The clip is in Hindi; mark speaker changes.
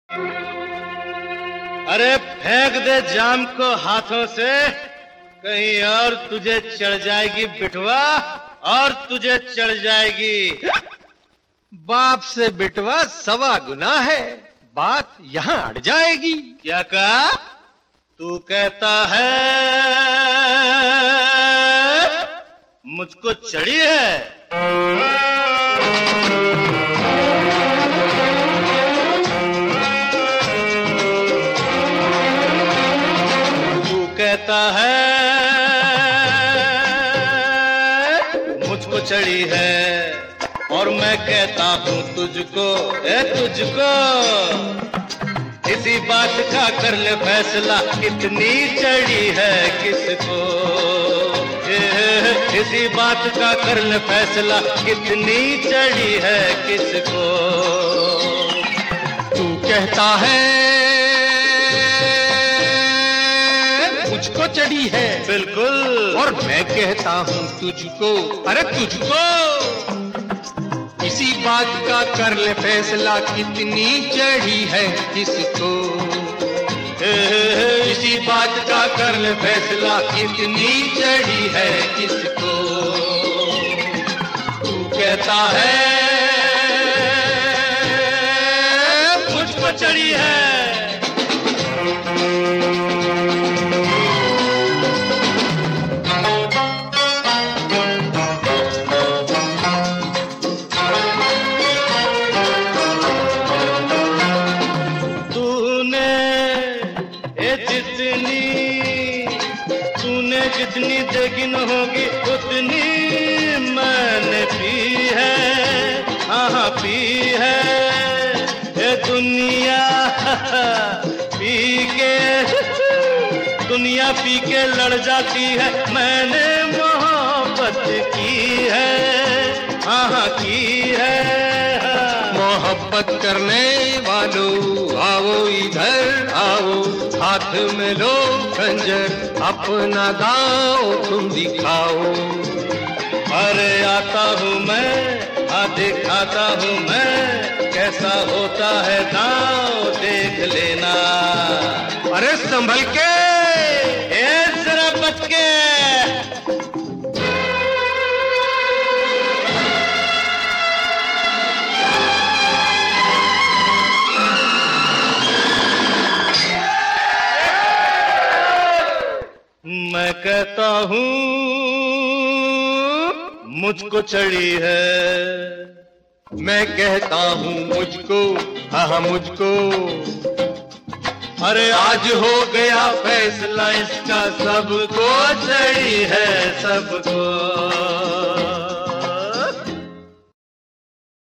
Speaker 1: अरे फेंक दे जाम को हाथों से, कहीं और तुझे चढ़ जाएगी बिटवा, और तुझे चढ़ जाएगी।
Speaker 2: बाप से बिटवा सवा गुना है, बात यहाँ अड़ जाएगी।
Speaker 1: क्या कहा? तू कहता है मुझको चढ़ी है? तू कहता है मुझको चढ़ी है, और मैं कहता हूँ तुझको, तुझको इसी बात का कर ले फैसला, कितनी चढ़ी है किसको। इसी बात का कर ले फैसला, कितनी चढ़ी है किसको।
Speaker 2: तू कहता है मुझको चढ़ी है,
Speaker 1: बिल्कुल,
Speaker 2: और मैं कहता हूँ तुझको, अरे तुझको इसी बात का कर ले फैसला, कितनी चढ़ी है किसको। इसी बात का कर ले फैसला, कितनी चढ़ी है किसको। तू कहता है
Speaker 1: मुझको चढ़ी है। जितनी देखी होगी उतनी मैंने पी है, हाँ पी है। ये दुनिया पी के लड़ जाती है, मैंने मोहब्बत की है, हाँ की है।
Speaker 2: मोहब्बत करने वालों आओ इधर आओ, हाथ में लो खंजर, अपना गाओ तुम दिखाओ।
Speaker 1: अरे आता हूँ मैं, दिखाता हूँ मैं, कैसा होता है दांव देख लेना।
Speaker 2: अरे संभल के,
Speaker 1: जरा बच के। मैं कहता हूँ मुझको चढ़ी है,
Speaker 2: मैं कहता हूँ मुझको, हाँ मुझको।
Speaker 1: अरे आज हो गया फैसला इसका, सबको चढ़ी है सबको।